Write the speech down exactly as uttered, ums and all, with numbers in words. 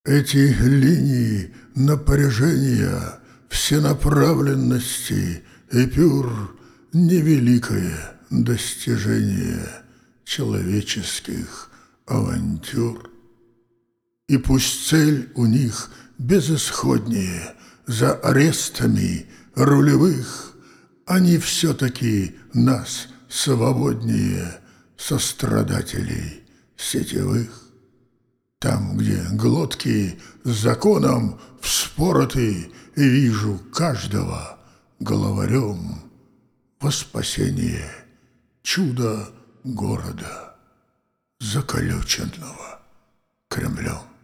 Эти линии напряжения, всенаправленности эпюр — невеликое достижение человеческих авантюр. И пусть цель у них безысходнее, за арестами рулевых, они все-таки нас свободнее сострадателей сетевых. Там, где глотки законом вспороты, вижу каждого главарем во спасение чудо города, заколюченного Кремлем.